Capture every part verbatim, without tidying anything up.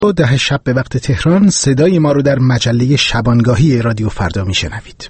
ده شب به وقت تهران صدای ما رو در مجله شبانگاهی رادیو فردا میشنوید.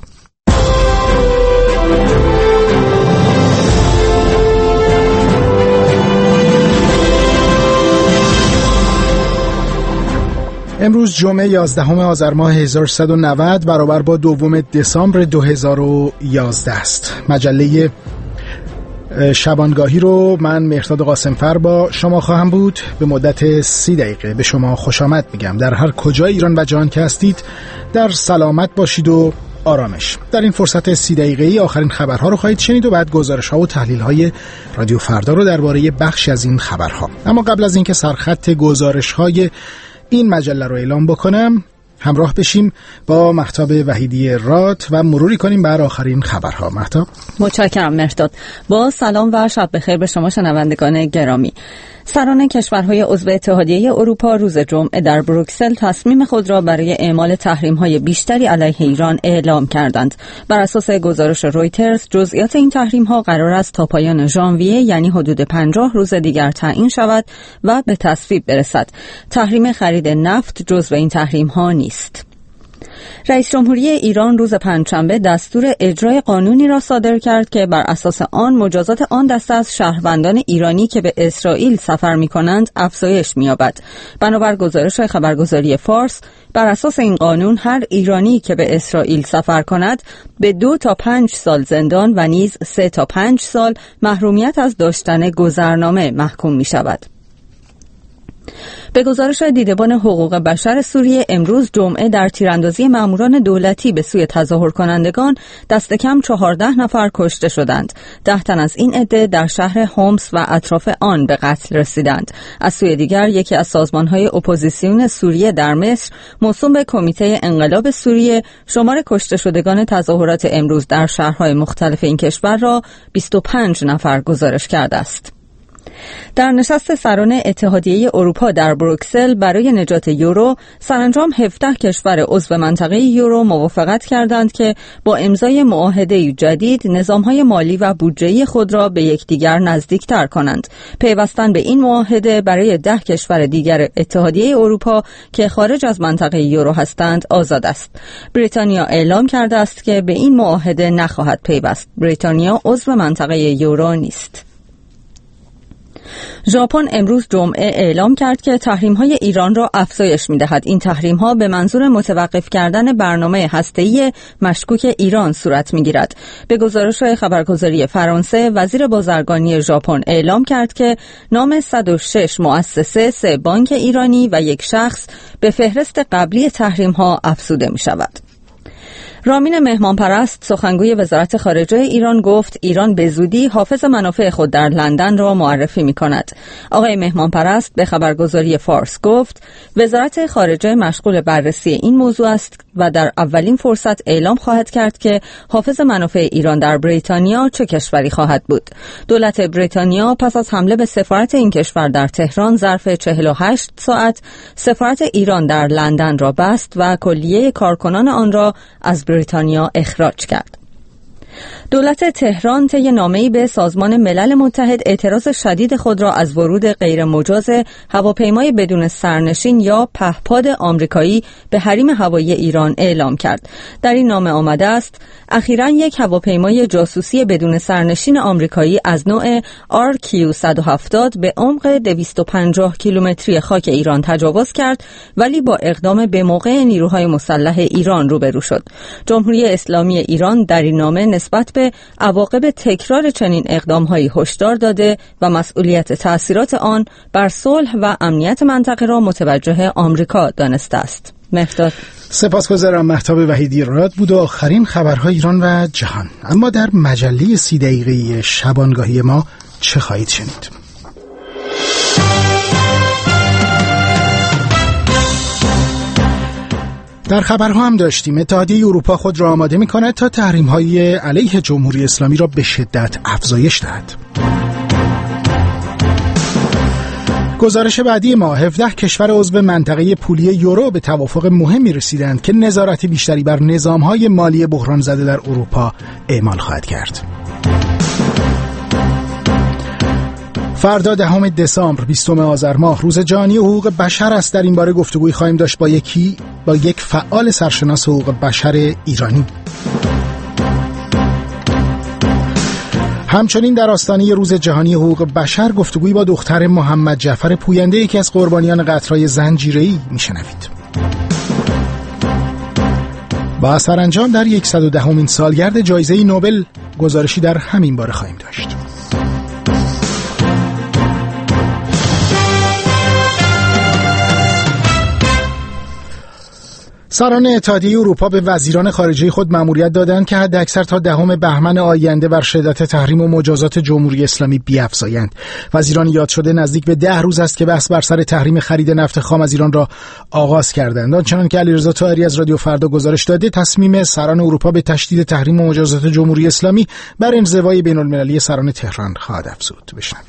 امروز جمعه یازدهم آذر ماه هزار و سیصد و نود برابر با دوم دسامبر دو هزار و یازده است. مجله شبانگاهی رو من مهرداد قاسمفر با شما خواهم بود. به مدت سی دقیقه به شما خوش آمد میگم. در هر کجای ایران و جهان که هستید در سلامت باشید و آرامش. در این فرصت سی دقیقه‌ای آخرین خبرها رو خواهید شنید و بعد گزارش‌ها و تحلیل‌های رادیو فردا رو درباره بخشی از این خبرها. اما قبل از اینکه سرخط گزارش‌های این مجله رو اعلام بکنم، همراه بشیم با مهتاب وحیدی راد و مروری کنیم بر آخرین خبرها. مهتاب. متشکرم مهرداد. با سلام و شب بخیر به شما شنوندگان گرامی. سران کشورهای عضو اتحادیه اروپا روز جمعه در بروکسل تصمیم خود را برای اعمال تحریم‌های بیشتری علیه ایران اعلام کردند. بر اساس گزارش رویترز جزئیات این تحریم‌ها قرار است تا پایان ژانویه یعنی حدود پنجاه روز دیگر تعیین شود و به تصویب برسد. تحریم خرید نفت جزو این تحریم‌ها نیست. رئیس جمهوری ایران روز پنجشنبه دستور اجرای قانونی را صادر کرد که بر اساس آن مجازات آن دسته از شهروندان ایرانی که به اسرائیل سفر می‌کنند افزایش می‌یابد. بنابر گزارش خبرگزاری فارس، بر اساس این قانون هر ایرانی که به اسرائیل سفر کند به دو تا پنج سال زندان و نیز سه تا پنج سال محرومیت از داشتن گذرنامه محکوم می‌شود. به گزارش دیدبان حقوق بشر سوریه امروز جمعه در تیراندازی ماموران دولتی به سوی تظاهر کنندگان دست کم چهارده نفر کشته شدند. ده تن از این عده در شهر هومس و اطراف آن به قتل رسیدند. از سوی دیگر یکی از سازمان‌های اپوزیسیون سوریه در مصر موسوم به کمیته انقلاب سوریه شمار کشته شدگان تظاهرات امروز در شهرهای مختلف این کشور را بیست و پنج نفر گزارش کرده است. در نشست سران اتحادیه اروپا در بروکسل برای نجات یورو سرانجام هفده کشور عضو منطقه یورو موافقت کردند که با امضای معاهده جدید نظام‌های مالی و بودجه‌ای خود را به یکدیگر نزدیکتر کنند. پیوستن به این معاهده برای ده کشور دیگر اتحادیه اروپا که خارج از منطقه یورو هستند آزاد است. بریتانیا اعلام کرده است که به این معاهده نخواهد پیوست. بریتانیا عضو منطقه یورو نیست. ژاپن امروز جمعه اعلام کرد که تحریم‌های ایران را افزایش می‌دهد. این تحریم‌ها به منظور متوقف کردن برنامه هسته‌ای مشکوک ایران صورت می‌گیرد. به گزارش خبرگزاری فرانسه، وزیر بازرگانی ژاپن اعلام کرد که نام صد و شش مؤسسه، سه بانک ایرانی و یک شخص به فهرست قبلی تحریم‌ها افزوده می‌شود. رامین مهمانپرست سخنگوی وزارت خارجه ایران گفت ایران به زودی حافظ منافع خود در لندن را معرفی می کند. آقای مهمانپرست به خبرگزاری فارس گفت وزارت خارجه مشغول بررسی این موضوع است و در اولین فرصت اعلام خواهد کرد که حافظ منافع ایران در بریتانیا چه کشوری خواهد بود. دولت بریتانیا پس از حمله به سفارت این کشور در تهران ظرف چهل و هشت ساعت سفارت ایران در لندن را بست و کلیه کارکنان آن را از بریتانیا اخراج کرد. دولت تهران طی نامه‌ای به سازمان ملل متحد اعتراض شدید خود را از ورود غیر مجاز هواپیمای بدون سرنشین یا پهپاد آمریکایی به حریم هوایی ایران اعلام کرد. در این نامه آمده است اخیراً یک هواپیمای جاسوسی بدون سرنشین آمریکایی از نوع آر کیو صد و هفتاد به عمق دویست و پنجاه کیلومتری خاک ایران تجاوز کرد ولی با اقدام به موقع نیروهای مسلح ایران روبرو شد. جمهوری اسلامی ایران در این نامه نسبت به عواقب تکرار چنین اقدام‌هایی هشدار داده و مسئولیت تأثیرات آن بر صلح و امنیت منطقه را متوجه آمریکا دانسته است. مهرداد. سپاسگزارم. مهتاب وحیدی راد بود و آخرین خبرهای ایران و جهان. اما در مجله سی دقیقه‌ای شبانگاهی ما چه خواهید شنید؟ در خبرها هم داشتیم اتحادیه اروپا خود را آماده می‌کند تا تحریم‌های علیه جمهوری اسلامی را به شدت افزایش دهد. گزارش بعدی ما هفده کشور عضو منطقه پولی یورو به توافق مهمی رسیدند که نظارت بیشتری بر نظام‌های مالی بحران زده در اروپا اعمال خواهد کرد. فردا دهم دسامبر بیستم آذر ماه روز جهانی حقوق بشر است. در این باره گفتگوی خواهیم داشت با یکی با یک فعال سرشناس حقوق بشر ایرانی. همچنین در آستانه روز جهانی حقوق بشر گفتگویی با دختر محمد جعفر پوینده، یکی از قربانیان قتل‌های زنجیره‌ای میشنوید. با سرانجام در صد و دهمین سالگرد جایزه نوبل گزارشی در همین باره خواهیم داشت. سران اتحادیه اروپا به وزیران خارجه خود مأموریت دادند که حداکثر تا دهم بهمن آینده بر شدت تحریم و مجازات جمهوری اسلامی بیفزایند. وزیران یاد شده نزدیک به ده روز است که بحث بر سر تحریم خرید نفت خام از ایران را آغاز کردند. آنچنان که علیرضا طاهری از رادیو فردا گزارش داده، تصمیم سران اروپا به تشدید تحریم و مجازات جمهوری اسلامی بر انزوای بین‌المللی سران تهران خواهد افزود. بشنوید.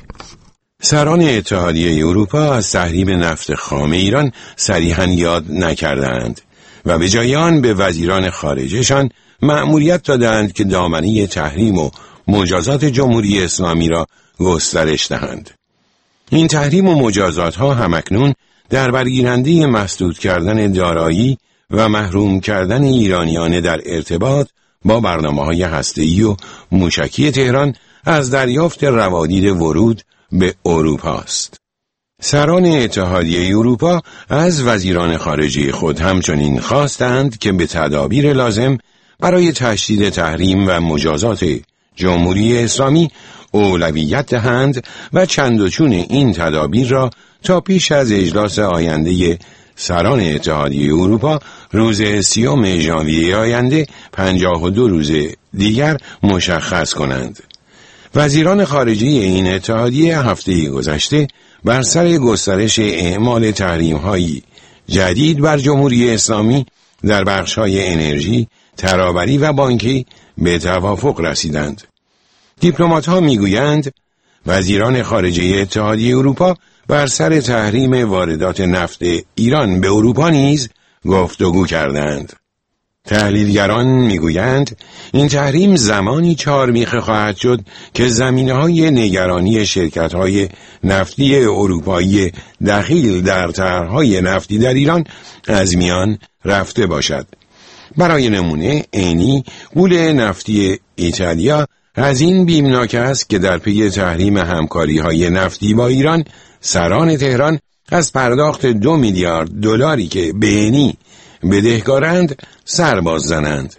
سران اتحادیه اروپا از تحریم نفت خام ایران صریحاً یاد نکردند و به جای آن به وزیران خارجهشان مأموریت دادند که دامنه تحریم و مجازات جمهوری اسلامی را گسترش دهند. این تحریم و مجازات ها همکنون در برگیرنده مسدود کردن دارایی و محروم کردن ایرانیان در ارتباط با برنامه‌های هسته‌ای و موشکی تهران از دریافت روادید ورود به اروپا است. سران اتحادیه اروپا از وزیران خارجه خود همچنین خواستند که به تدابیر لازم برای تشدید تحریم و مجازات جمهوری اسلامی اولویت دهند و چند و چون این تدابیر را تا پیش از اجلاس آینده سران اتحادیه اروپا روز سیوم ژانویه آینده پنجاه و دو روز دیگر مشخص کنند. وزیران خارجه این اتحادیه هفته گذشته بر سر گسترش اعمال تحریم‌های جدید بر جمهوری اسلامی در بخش‌های انرژی، ترابری و بانکی به توافق رسیدند. دیپلمات‌ها می‌گویند وزیران خارجه اتحادیه اروپا بر سر تحریم واردات نفت ایران به اروپا نیز گفتگو کردند. تحلیلگران میگویند این تحریم زمانی چهارمیخه خواهد شد که زمینه‌های نگرانی شرکت‌های نفتی اروپایی دخیل در طرح‌های نفتی در ایران از میان رفته باشد. برای نمونه انی غول نفتی ایتالیا از این بیمناک است که در پی تحریم همکاری‌های نفتی با ایران سران تهران از پرداخت دو میلیارد دلاری که به انی بدهکارند سرباز زنند.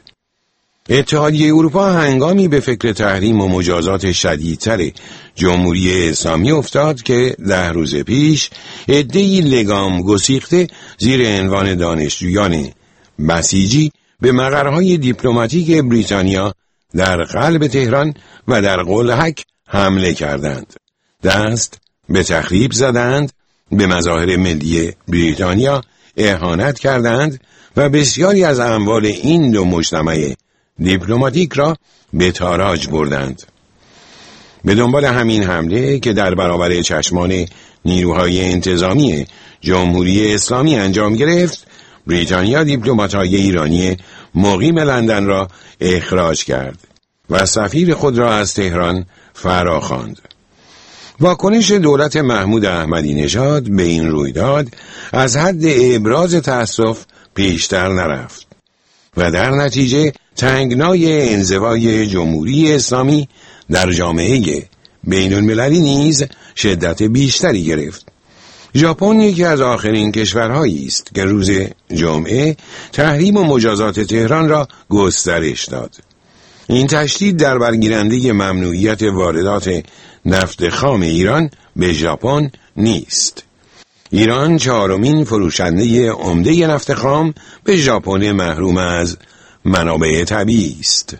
اتحادیه اروپا هنگامی به فکر تحریم و مجازات شدیدتر جمهوری اسلامی افتاد که ده روز پیش عده‌ای لگام گسیخته زیر عنوان دانشجویان بسیجی به مقرهای دیپلماتیک بریتانیا در قلب تهران و در قلهک حمله کردند. دست به تخریب زدند، به مظاهر ملی بریتانیا اهانت کردند و بسیاری از اموال این دو مجتمع دیپلماتیک را به تاراج بردند. به دنبال همین حمله که در برابر چشمان نیروهای انتظامی جمهوری اسلامی انجام گرفت، بریتانیا دیپلمات‌های ایرانی مقیم لندن را اخراج کرد و سفیر خود را از تهران فراخواند. واکنش دولت محمود احمدی نژاد به این رویداد از حد ابراز تأسف پیشتر نرفت و در نتیجه تنگنای انزوای جمهوری اسلامی در جامعه بین المللی نیز شدت بیشتری گرفت. ژاپن یکی از آخرین کشورهایی است که روز جمعه تحریم و مجازات تهران را گسترش داد. این تشدید در برگیرنده ممنوعیت واردات نفت خام ایران به ژاپن نیست. ایران چهارمین فروشنده عمده نفت خام به ژاپن محروم از منابع طبیعی است.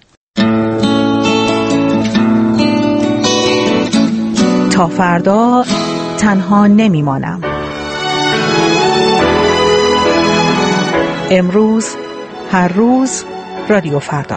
تا فردا تنها نمیمانم. امروز هر روز رادیو فردا.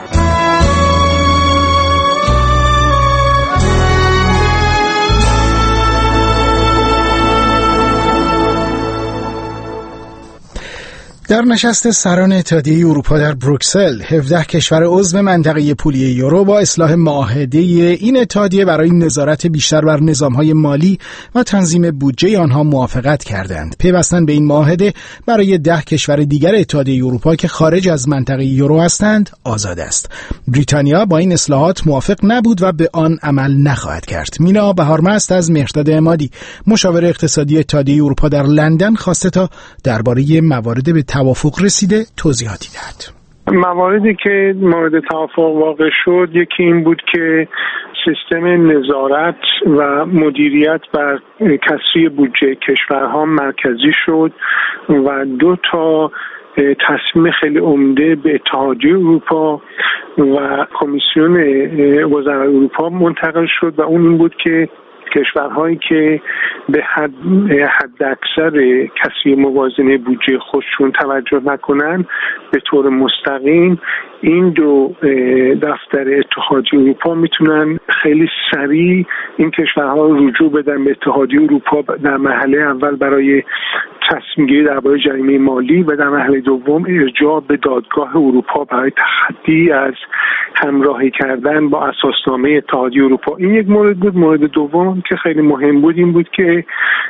در نشست سران اتحادیه اروپا در بروکسل، هفده کشور عضو منطقه پولی یورو با اصلاح معاهده این اتحادیه برای نظارت بیشتر بر نظام‌های مالی و تنظیم بودجه آنها موافقت کردند. پیوستن به این معاهده برای ده کشور دیگر اتحادیه اروپا که خارج از منطقه یورو هستند آزاد است. بریتانیا با این اصلاحات موافق نبود و به آن عمل نخواهد کرد. مینا بهارمست از مهرداد عمادی، مشاور اقتصادی اتحادیه اروپا در لندن، خواسته تا درباره موارد به توافق رسیده توضیحاتی دهد. مواردی که مورد توافق واقع شد، یکی این بود که سیستم نظارت و مدیریت بر کسری بودجه کشورها مرکزی شد و دو تا تصمیم خیلی عمده به اتحادیه اروپا و کمیسیون وزرای اروپا منتقل شد و اون این بود که کشورهایی که به حد حد اکثر کسری موازنه بودجه خودشون توجه نکنن به طور مستقیم این دو دفتر اتحادیه اروپا میتونن خیلی سریع این کشورها رو رجوع بدن به اتحادیه اروپا در مرحله اول برای تصمیم گیری درباره جریمه مالی و در مرحله دوم ارجاع به دادگاه اروپا برای تخطی از همراهی کردن با اساسنامه اتحادیه اروپا. این یک مورد بود. مورد دوم که خیلی مهم بود این بود که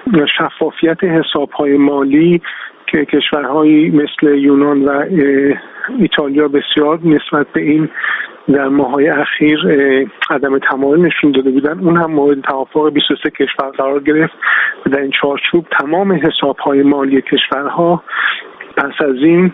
شفافیت حساب‌های مالی که کشورهایی مثل یونان و ایتالیا بسیار نسبت به این در ماه‌های اخیر عدم تمایل نشون داده بودن، اون هم مورد توافق بیست و سه کشور قرار گرفت و در این چارچوب تمام حساب‌های مالی کشورها پس از این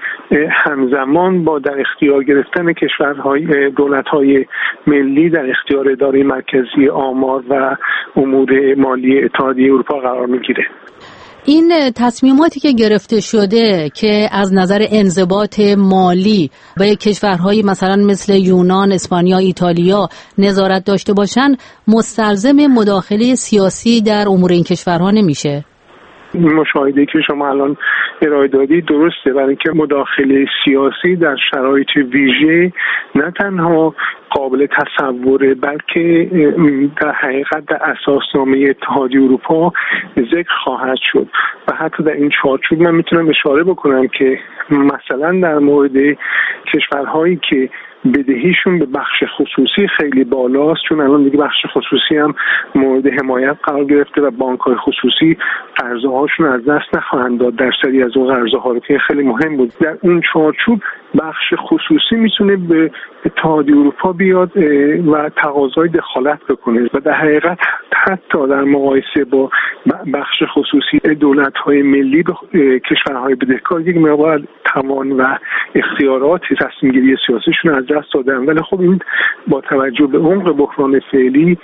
همزمان با در اختیار گرفتن کشورهای دولت‌های ملی در اختیار اداره مرکزی آمار و امور مالی اتحادیه اروپا قرار می‌گیره. این تصمیماتی که گرفته شده که از نظر انضباط مالی به کشورهایی مثلا مثل یونان، اسپانیا، ایتالیا نظارت داشته باشن، مستلزم مداخله سیاسی در امور این کشورها نمیشه؟ مشاهده که شما الان ارائه دادید درسته، برای اینکه مداخله سیاسی در شرایط ویژه نه تنها قابل تصوره بلکه در حقیقت در اساسنامه اتحادیه اروپا ذکر خواهد شد و حتی در این چارچوب من میتونم اشاره بکنم که مثلا در مورد کشورهایی که بدهیشون به بخش خصوصی خیلی بالاست، چون الان دیگه بخش خصوصی هم مورد حمایت قرار گرفته و بانک‌های خصوصی قرضه هاشون از دست نخواهند داد در سری از اون قرضه ها رو که خیلی مهم بود. در اون چارچوب بخش خصوصی میتونه به اتحادیه اروپا بیاد و تقاضای دخالت بکنه و در حقیقت حتی در مقایسه با بخش خصوصی دولت‌های ملی به کشورهای بدهکار یک مقدار توان و اختیارات تصمیم‌گیری سیاسیشون از دست دادن، ولی خب این با توجه به عمق بحران فعلی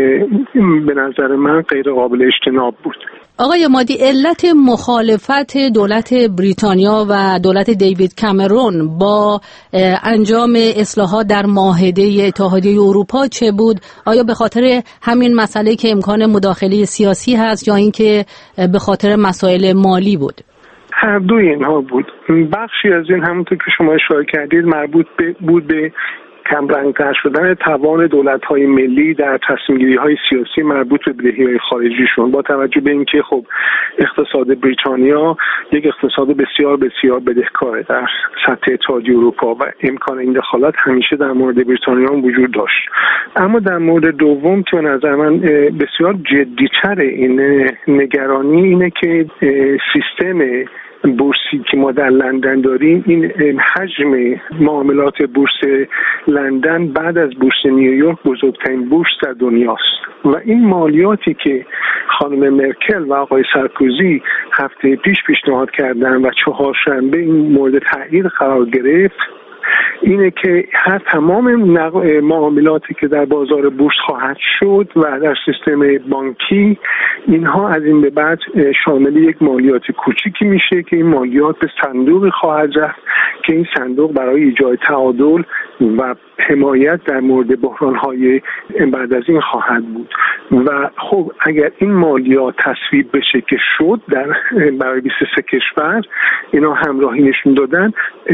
به نظر من غیر قابل اجتناب بود. آقای عمادی، علت مخالفت دولت بریتانیا و دولت دیوید کامرون با انجام اصلاحات در معاهده اتحادیه اروپا چه بود؟ آیا به خاطر همین مسئله که امکان مداخله سیاسی هست یا اینکه به خاطر مسائل مالی بود؟ هر دوی اینها بود. بخشی از این همونطور که شما اشاره کردید مربوط به بود به کمرنگ‌تر شدن توان دولت‌های ملی در تصمیم‌گیری‌های سیاسی مربوط به بدهی‌های خارجیشون، با توجه به اینکه خب اقتصاد بریتانیا یک اقتصاد بسیار بسیار بدهکاره در سطح اتحادیه اروپا و امکان این دخالت همیشه در مورد بریتانیا هم وجود داشت. اما در مورد دوم که به نظر من بسیار جدی‌تر این نگرانی اینه که سیستم بورسی که ما در لندن داریم، این حجم معاملات بورس لندن بعد از بورس نیویورک بزرگترین بورس در دنیاست و این مالیاتی که خانم مرکل و آقای سارکوزی هفته پیش پیشنهاد کردن و چهارشنبه این مورد تایید قرار گرفت اینه که هر تمام معاملاتی که در بازار بورس خواهد شد و در سیستم بانکی، اینها از این به بعد شامل یک مالیات کوچیکی میشه که این مالیات به صندوقی خواهد رفت که این صندوق برای ایجاد تعادل و حمایت در مورد بحران‌های بعد از این خواهد بود و خب اگر این مالیات تصویب بشه که شد در برای بیست و سه کشور، اینا همراهی نشون دادن،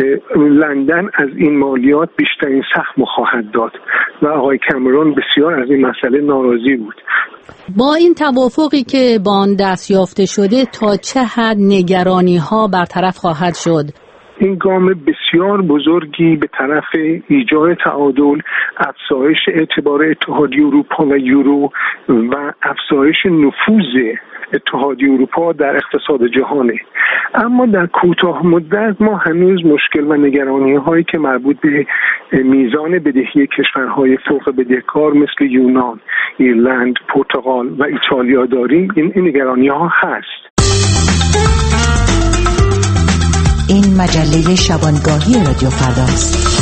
لندن از این مالیات بیشترین سهم خواهد داد و آقای کامرون بسیار از این مسئله ناراضی بود. با این توافقی که با آن دست یافته شده تا چه حد نگرانی‌ها برطرف خواهد شد؟ این گام بسیار بزرگی به طرف ایجاد تعادل، افزایش اعتبار اتحادیه اروپا و یورو و افزایش نفوذ اتحادیه اروپا در اقتصاد جهانه. اما در کوتاه مدت ما هنوز مشکل و نگرانی هایی که مربوط به میزان بدهی کشورهای فوق بدهکار مثل یونان، ایرلند، پرتغال و ایتالیا داریم. این, این نگرانی ها هست. این مجله شبانگاهی رادیو فرداست.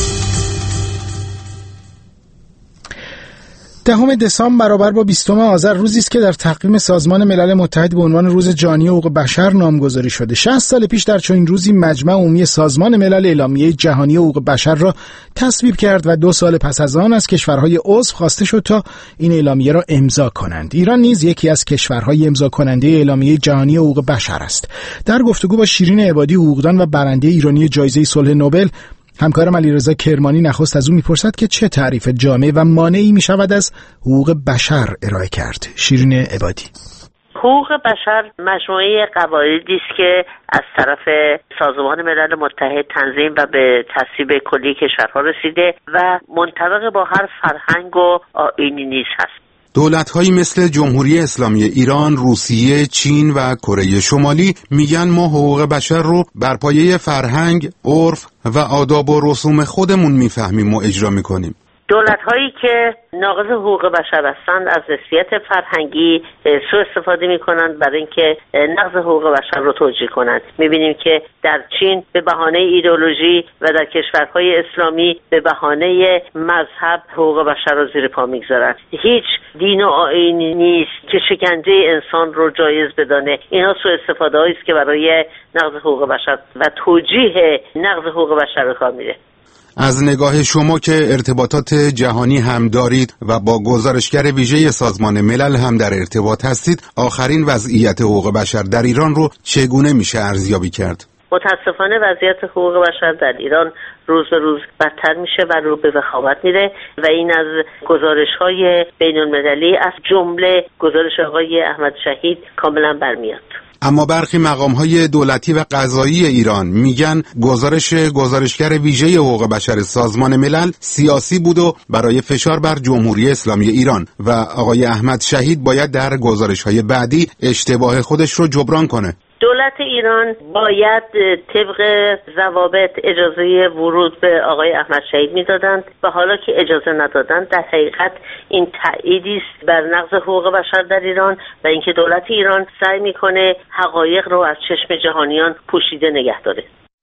دهم دسامبر برابر با بیستم آذر روزی است که در تقویم سازمان ملل متحد به عنوان روز جهانی حقوق بشر نامگذاری شده. شصت سال پیش در چنین روزی مجمع عمومی سازمان ملل اعلامیه جهانی حقوق بشر را تصویب کرد و دو سال پس از آن از کشورهای عضو خواسته شد تا این اعلامیه را امضا کنند. ایران نیز یکی از کشورهای امضا کننده اعلامیه جهانی حقوق بشر است. در گفتگو با شیرین عبادی، حقوقدان و برنده ایرانی جایزه صلح نوبل، همکارم علیرضا کرمانی نخست از او میپرسد که چه تعریف جامع و مانعی میشود از حقوق بشر ارائه کرد. شیرین عبادی: حقوق بشر مجموعه قواعدی است که از طرف سازمان ملل متحد تنظیم و به تصویب کلی کشورها رسیده و منطبق با هر فرهنگ و آیینی نیز هست. دولت‌هایی مثل جمهوری اسلامی ایران، روسیه، چین و کره شمالی میگن ما حقوق بشر رو بر پایه فرهنگ، عرف و آداب و رسوم خودمون میفهمیم و اجرا میکنیم. دولت‌هایی که ناقض حقوق بشر هستند از حیثیت فرهنگی سوء استفاده می‌کنند برای اینکه نقض حقوق بشر رو توجیه کنند. می‌بینیم که در چین به بهانه ایدئولوژی و در کشورهای اسلامی به بهانه مذهب حقوق بشر رو زیر پا می‌گذارند. هیچ دین و آیینی نیست که شکنجه انسان رو جایز بدانه. اینا سوء استفاده‌ای است که برای نقض حقوق بشر و توجیه نقض حقوق بشر رو کار می‌ره. از نگاه شما که ارتباطات جهانی هم دارید و با گزارشگر ویژه سازمان ملل هم در ارتباط هستید، آخرین وضعیت حقوق بشر در ایران رو چگونه میشه ارزیابی کرد؟ متاسفانه وضعیت حقوق بشر در ایران روز به روز بدتر میشه و رو به وخامت میره و این از گزارش‌های بین‌المللی از جمله گزارش آقای احمد شهید کاملا برمیاد. اما برخی مقام‌های دولتی و قضایی ایران میگن گزارش گزارشگر ویژه حقوق بشر سازمان ملل سیاسی بود و برای فشار بر جمهوری اسلامی ایران و آقای احمد شهید باید در گزارش‌های بعدی اشتباه خودش رو جبران کنه. دولت ایران باید طبق ضوابط اجازه ورود به آقای احمد شهید میدادند و حالا که اجازه ندادند در حقیقت این تأییدی است بر نقض حقوق بشر در ایران و اینکه دولت ایران سعی میکنه حقایق رو از چشم جهانیان پوشیده نگه داره.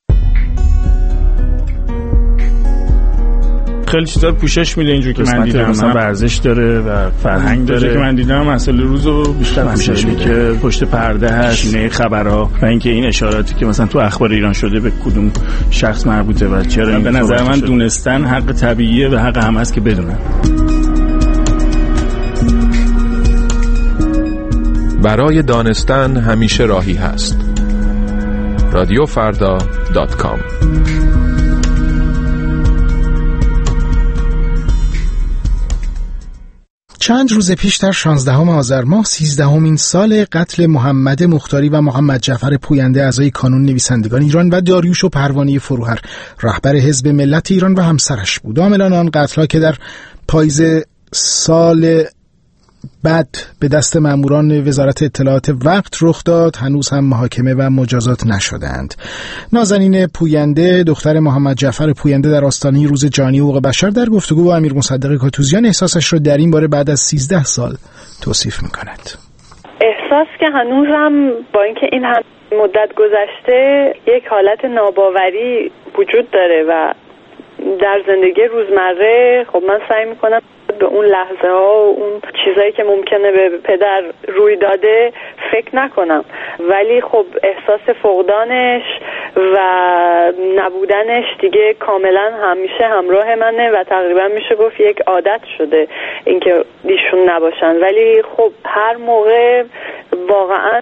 خیلی چیزا پوشش میده اینجوری که من دیدم، مثلا ورزش داره و فرهنگ داره که من دیدم مسئله روزو بیشتر پوشش میده که پشت پرده هست، نه خبرها و اینکه این اشاراتی که مثلا تو اخبار ایران شده به کدوم شخص مربوطه و چرا. به نظر من دونستن حق طبیعیه و حق همه است که بدونن. برای دانستن همیشه راهی هست. رادیو فردا دات کام. چند روز پیش در شانزدهم آذر ماه سیزدهمین سال قتل محمد مختاری و محمد جعفر پوینده اعضای کانون نویسندگان ایران و داریوش و پروانه فروهر رهبر حزب ملت ایران و همسرش بود. عاملان آن قتل‌ها که در پاییز سال بعد به دست ماموران وزارت اطلاعات وقت رخ داد هنوز هم محاکمه و مجازات نشدند. نازنین پوینده دختر محمد جعفر پوینده در آستانه روز جهانی حقوق بشر در گفتگو با امیر مصدق کاتوزیان احساسش را در این باره بعد از سیزده سال توصیف می‌کند. احساس که هنوزم با اینکه این هم مدت گذشته یک حالت ناباوری وجود داره و در زندگی روزمره خب من سعی میکنم به اون لحظه ها و اون چیزایی که ممکنه به پدر روی داده فکر نکنم، ولی خب احساس فقدانش و نبودنش دیگه کاملا همیشه همراه منه و تقریبا میشه گفت یک عادت شده اینکه ایشون نباشن. ولی خب هر موقع واقعا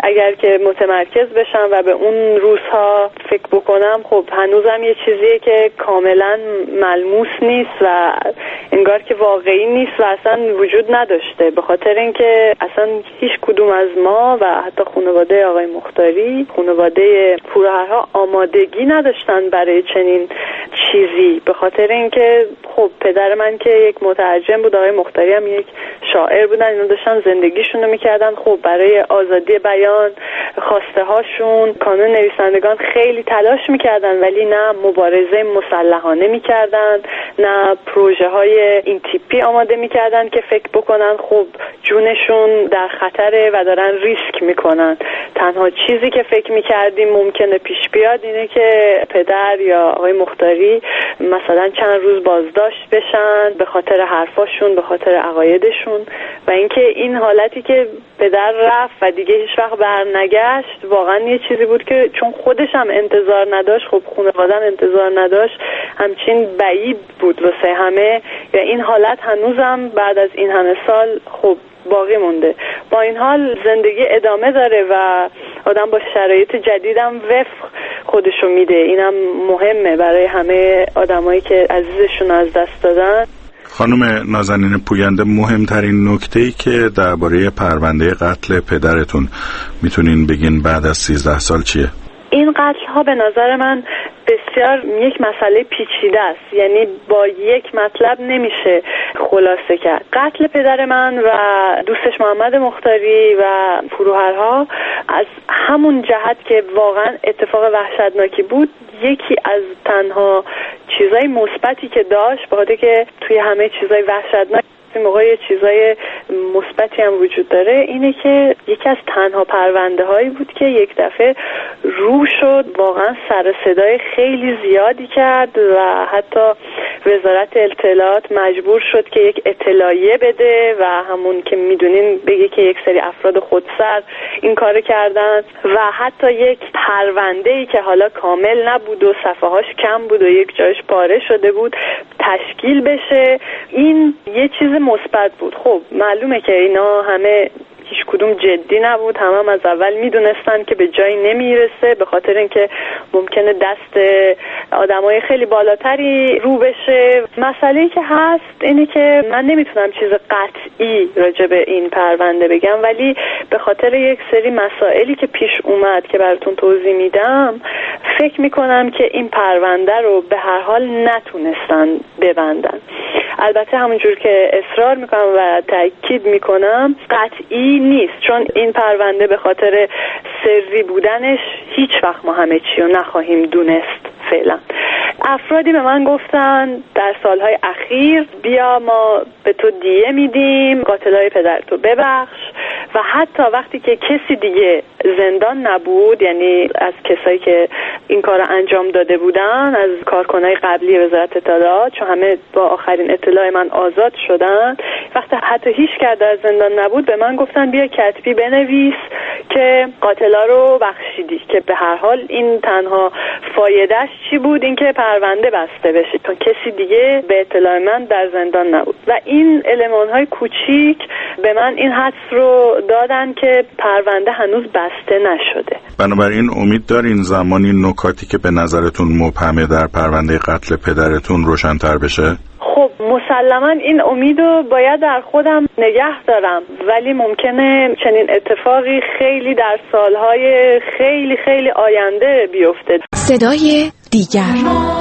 اگر که متمرکز بشم و به اون روزها فکر بکنم، خب هنوزم یه چیزیه که کاملا ملموس نیست و انگار که واقعی نیست و اصلا وجود نداشته، به خاطر اینکه اصلا هیچ کدوم از ما و حتی خانواده آقای مختاری، خانواده پورهرها آمادگی نداشتن برای چنین چیزی، به خاطر اینکه خب پدر من که یک مترجم بود، آقای مختاری هم یک شاعر بودن، اینا داشتن زندگیشون رو میکردن. خب برای آزادی بیان، خواسته هاشون، کانون نویسندگان خیلی تلاش میکردن، ولی نه مبارزه مسلحانه میکردن، نه پروژه های این تیپی آماده میکردن که فکر بکنن خب جونشون در خطره و دارن ریسک میکنن. تنها چیزی که فکر میکردیم ممکنه پیش بیاد اینه که پدر یا آقای مختاری مثلا چند روز بازداشت بشن به خاطر حرفاشون، به خاطر عقایدشون، و اینکه این حالتی که پدر رفت و دیگه هیچ وقت برنگشت واقعا یه چیزی بود که چون خودش هم انتظار نداشت، خب خانواده‌ام انتظار نداشت، همچین بعید بود واسه همه. و این حالت هنوزم بعد از این همه سال خب باقی مونده. با این حال زندگی ادامه داره و آدم با شرایط جدیدم وفق خودشو میده. اینم مهمه برای همه آدمایی که عزیزشون از دست دادن. خانم نازنین پوینده، مهمترین نکته‌ای که درباره پرونده قتل پدرتون میتونین بگین بعد از سیزده سال چیه؟ این قتل ها به نظر من بسیار یک مسئله پیچیده است، یعنی با یک مطلب نمیشه خلاصه کرد. قتل پدر من و دوستش محمد مختاری و فروهرها از همون جهت که واقعا اتفاق وحشتناکی بود، یکی از تنها چیزای مثبتی که داشت، به خاطر که توی همه چیزای وحشتناک این موقع یه چیزای مثبتی هم وجود داره، اینه که یکی از تنها پرونده هایی بود که یک دفعه رو شد، واقعا سر صدای خیلی زیادی کرد و حتی وزارت اطلاعات مجبور شد که یک اطلاعیه بده و همون که میدونین بگه که یک سری افراد خودسر این کار کردن و حتی یک پرونده‌ای که حالا کامل نبود و صفحه‌هاش کم بود و یک جایش پاره شده بود تشکیل بشه. این یه چیز مثبت بود. خب معلومه که اینا همه هیچ کدوم جدی نبود، همه هم از اول میدونستن که به جایی نمیرسه، به خاطر اینکه ممکنه دست آدمای خیلی بالاتری رو بشه. مسئله‌ای که هست اینه که من نمیتونم چیز قطعی راجع به این پرونده بگم، ولی به خاطر یک سری مسائلی که پیش اومد که براتون توضیح میدم، فکر میکنم که این پرونده رو به هر حال نتونستن ببندن. البته همونجور که اصرار میکنم و تاکید میکنم قطعی نیست، چون این پرونده به خاطر سری بودنش هیچ وقت ما همه چی رو نخواهیم دونست. فعلا افرادی به من گفتن در سالهای اخیر بیا ما به تو دیه میدیم، قاتلای پدرتو ببخش، و حتی وقتی که کسی دیگه زندان نبود، یعنی از کسایی که این کار رو انجام داده بودن، از کارکنای قبلی وزارت اطلاعات، چون همه با آخرین اطلاع من آزاد شدن، وقتی حتی هیچ کرده از زندان نبود به من گفتن بیا کتبی بنویس که قاتلا رو بخشیدی، که به هر حال این تنها فایدهش چی بود؟ این که پرونده بسته بشه، چون کسی دیگه به اطلاع من در زندان نبود. و این المان‌های کوچیک به من این حدس رو دادن که پرونده هنوز بسته نشده. بنابراین امید دارین زمانی نکاتی که به نظرتون مبهمه در پرونده قتل پدرتون روشن‌تر بشه؟ خب مسلما این امیدو باید در خودم نگه دارم، ولی ممکنه چنین اتفاقی خیلی در سالهای خیلی خیلی آینده بیفته. صدای دیگر،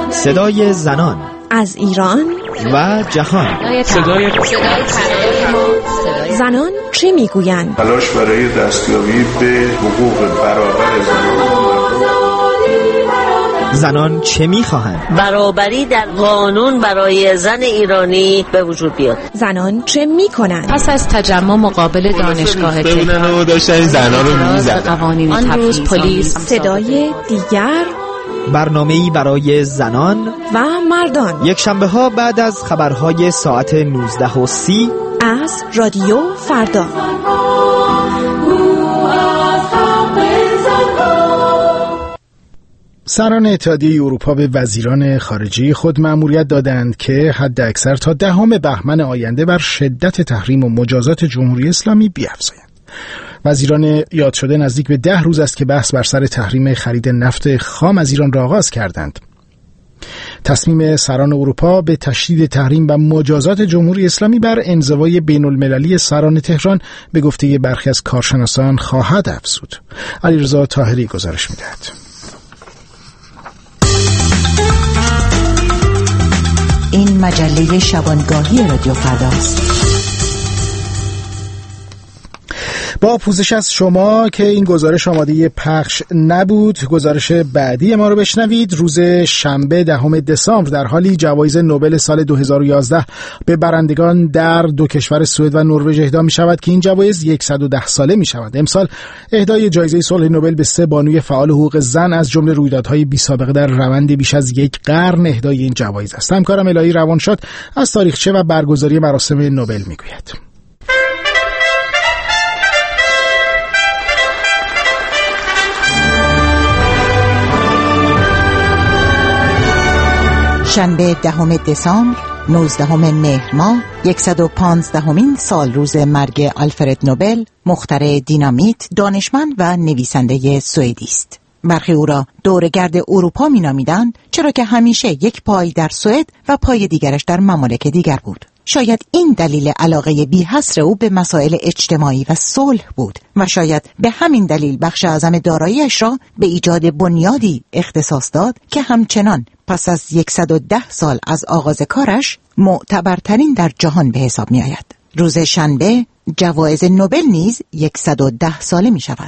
صدای زنان از ایران و جهان، صدای زنان چه میگویند؟ تلاش برای دستیابی به حقوق برابر زنان. زنان چه میخواهند؟ برابری در قانون برای زن ایرانی به وجود بیاد. زنان چه میکنند؟ پس از تجمع مقابل دانشگاه تهران داشتن زنا رو میزدن. آن روز پلیس. صدای دیگر، برنامه‌ای برای زنان و مردان، یک شنبه ها بعد از خبرهای ساعت نوزده و سی از رادیو فردا. سران اتحادیه اروپا به وزیران خارجه خود مأموریت دادند که حد اکثر تا دهم بهمن آینده بر شدت تحریم و مجازات جمهوری اسلامی بیفزایند. وزیران یاد شده نزدیک به ده روز است که بحث بر سر تحریم خرید نفت خام از ایران را آغاز کردند. تصمیم سران اروپا به تشدید تحریم و مجازات جمهوری اسلامی بر انزوای بین المللی سران تهران به گفته برخی از کارشناسان خواهد افزود. علیرضا طاهری گزارش می‌دهد. این مجله شبانگاهی رادیو فرداست. با پوزش از شما که این گزارش آماده پخش نبود، گزارش بعدی ما رو بشنوید. روز شنبه دهم دسامبر در حالی جوایز نوبل سال دو هزار و یازده به برندگان در دو کشور سوئد و نروژ اهدا می شود که این جوایز صد و ده ساله می شود. امسال اهدای جایزه صلح نوبل به سه بانوی فعال حقوق زن از جمله رویدادهای بی سابقه در روند بیش از یک قرن اهدای این جوایز است. همکارم الهی روانشاد از تاریخچه و برگزاری مراسم نوبل می گوید. شنبه دهم دسامبر، نوزدهم مهر ماه، صد و پانزدهمین سال روز مرگ آلفرد نوبل، مخترع دینامیت، دانشمند و نویسنده سوئدی است. برخی او را دوره‌گرد اروپا می‌نامیدند چرا که همیشه یک پای در سوئد و پای دیگرش در ممالک دیگر بود. شاید این دلیل علاقه بی‌حصر او به مسائل اجتماعی و صلح بود و شاید به همین دلیل بخش اعظم دارایی‌اش را به ایجاد بنیادی اختصاص داد که همچنان پس از صد و ده سال از آغاز کارش معتبرترین در جهان به حساب می آید. روز شنبه جوایز نوبل نیز صد و ده ساله می شوند.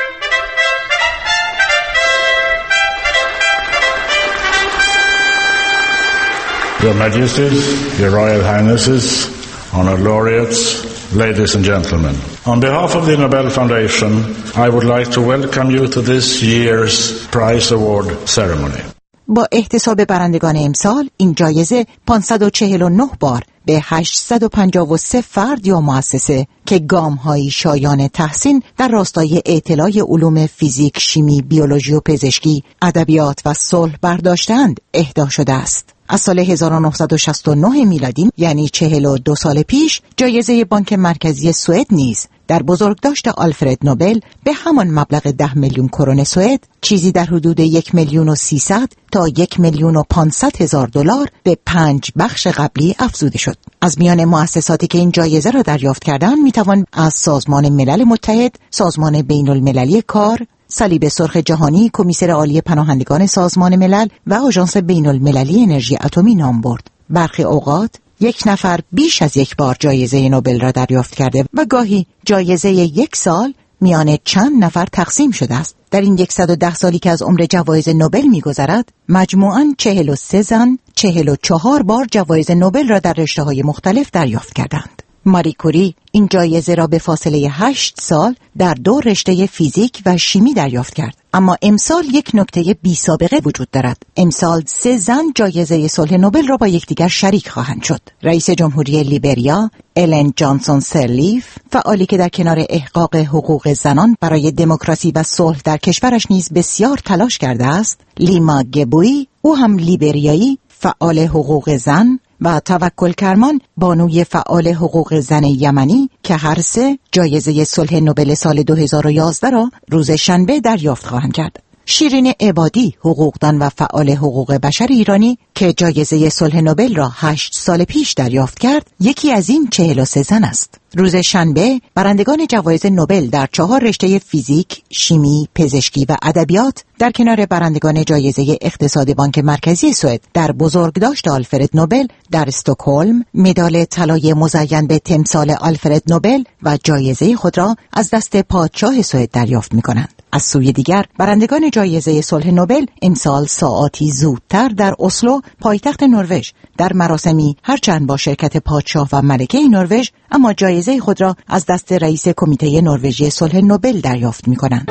Your Majesties, Your Royal Highnesses, Honored Laureates, ladies and gentlemen. On behalf of the Nobel Foundation, I would like to welcome you to this year's prize award ceremony. با احتساب برندگان امسال این جایزه پانصد و چهل و نه بار به هشتصد و پنجاه و سه فرد یا مؤسسه که گام‌های شایان تحسین در راستای اطلاع علوم فیزیک، شیمی، بیولوژی و پزشکی، ادبیات و صلح برداشتند اهدا شده است. از سال هزار و نهصد و شصت و نه میلادی یعنی چهل و دو سال پیش جایزه بانک مرکزی سوئد نیز در بزرگداشت آلفرد نوبل به همان مبلغ ده میلیون کرون سوئد چیزی در حدود یک میلیون و سیصد تا یک میلیون و پانصد هزار دلار به پنج بخش قبلی افزوده شد. از میان مؤسساتی که این جایزه را دریافت کردند میتوان از سازمان ملل متحد، سازمان بین المللی کار، صلیب سرخ جهانی، کمیسر عالی پناهندگان سازمان ملل و آژانس بین المللی انرژی اتمی نام برد. برخی اوقات یک نفر بیش از یک بار جایزه نوبل را دریافت کرده و گاهی جایزه یک سال میان چند نفر تقسیم شده است. در این صد و ده سالی که از عمر جوایز نوبل می‌گذرد، مجموعاً چهل و سه زن چهل و چهار بار جوایز نوبل را در رشته‌های مختلف دریافت کردند. ماری کوری این جایزه را به فاصله هشت سال در دو رشته فیزیک و شیمی دریافت کرد. اما امسال یک نکته بی سابقه وجود دارد. امسال سه زن جایزه صلح نوبل را با یکدیگر شریک خواهند شد. رئیس جمهوری لیبریا الن جانسون سرلیف، فعالی که در کنار احقاق حقوق زنان برای دموکراسی و صلح در کشورش نیز بسیار تلاش کرده است، لیما گبوی، او هم لیبریایی، فعال حقوق زن، و توکل کرمان، بانوی فعال حقوق زن یمنی که هر سه جایزه صلح نوبل سال دو هزار و یازده را روز شنبه دریافت خواهند کرد. شیرین عبادی، حقوقدان و فعال حقوق بشر ایرانی که جایزه صلح نوبل را هشت سال پیش دریافت کرد، یکی از این چهل و سه زن است. روز شنبه برندگان جوایز نوبل در چهار رشته فیزیک، شیمی، پزشکی و ادبیات در کنار برندگان جایزه اقتصاد بانک مرکزی سوئد در بزرگداشت آلفرد نوبل در استکهلم مدال طلای مزین به تمثال آلفرد نوبل و جایزه خود را از دست پادشاه سوئد دریافت می‌کنند. از سوی دیگر برندگان جایزه صلح نوبل امسال ساعاتی زودتر در اسلو، پایتخت نروژ، در مراسمی هرچند با شرکت پادشاه و ملکه نروژ، اما جایزه خود را از دست رئیس کمیته نروژی صلح نوبل دریافت می‌کنند.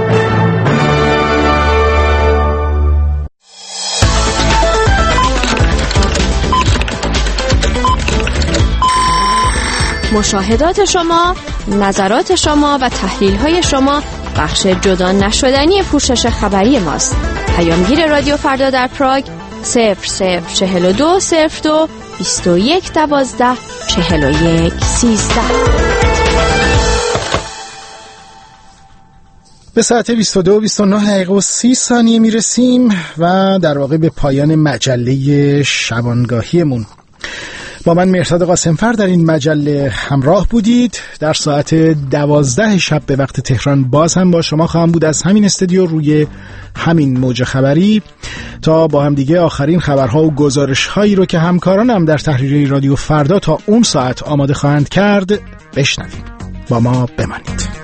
مشاهدات شما، نظرات شما و تحلیل‌های شما بخش جدا نشدنی پوشش خبری ماست. پیامگیر رادیو فردا در پراگ صفر صفر چهل و دو صفر دو بیست و یک دوازده چهل و یک سیزده. به ساعت بیست و دو و بیست و نه دقیقه و سی ثانیه میرسیم و در واقع به پایان مجله شبانگاهیمون. با من مهرداد قاسمفر در این مجله همراه بودید. در ساعت دوازده شب به وقت تهران باز هم با شما خواهم بود از همین استودیو روی همین موج خبری تا با هم دیگه آخرین خبرها و گزارش‌هایی رو که همکارانم در تحریریه رادیو فردا تا اون ساعت آماده خواهند کرد بشنویم. با ما بمانید.